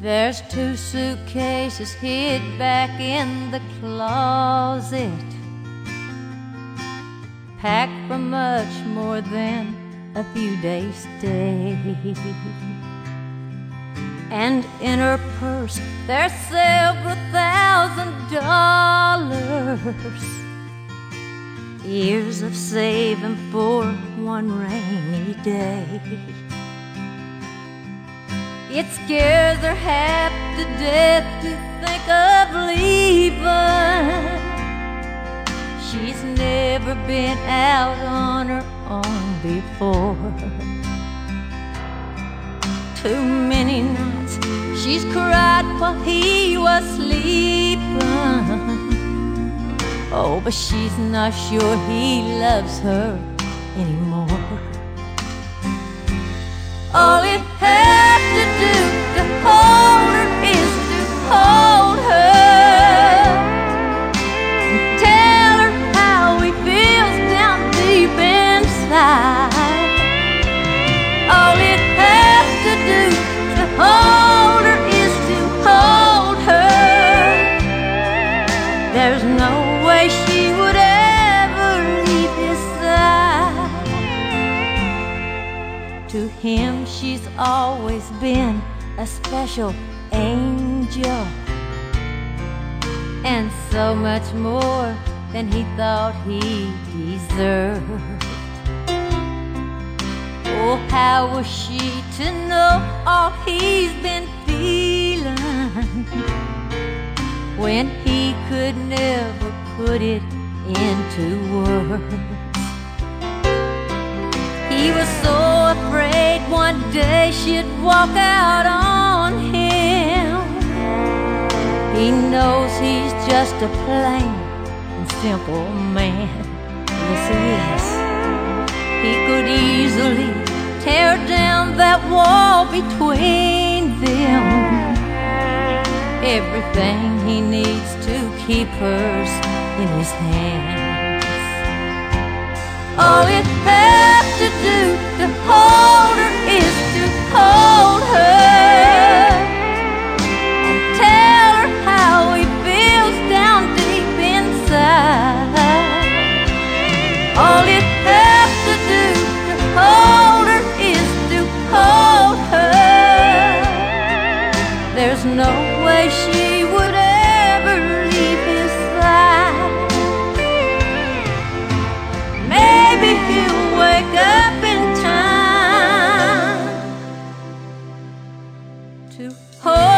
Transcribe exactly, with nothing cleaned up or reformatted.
There's two suitcases hid back in the closet, packed for much more than a few days' stay. And in her purse there's several thousand dollars, years of saving for one rainy day. It scares her half to death to think of leaving. She's never been out on her own before. Too many nights she's cried while he was sleeping. Oh, but she's not sure he loves her anymore. All it had to do to hold her is to hold her, and tell her how he feels down deep inside. All it has to do to hold her is to hold her. There's no way she would ever leave his side. To him she's always been a special angel, and so much more than he thought he deserved. Oh, how was she to know all he's been feeling when he could never put it into words? He was so afraid one day she'd walk out on him. He knows he's just a plain and simple man. Yes, he is. He could easily tear down that wall between them. Everything he needs to keep hers in his hands. All it has to do to hold her is to hold her, and tell her how he feels down deep inside. All it has to do to hold her is to hold her. There's no way she would ever leave his side. Maybe he'll wake up in time to hold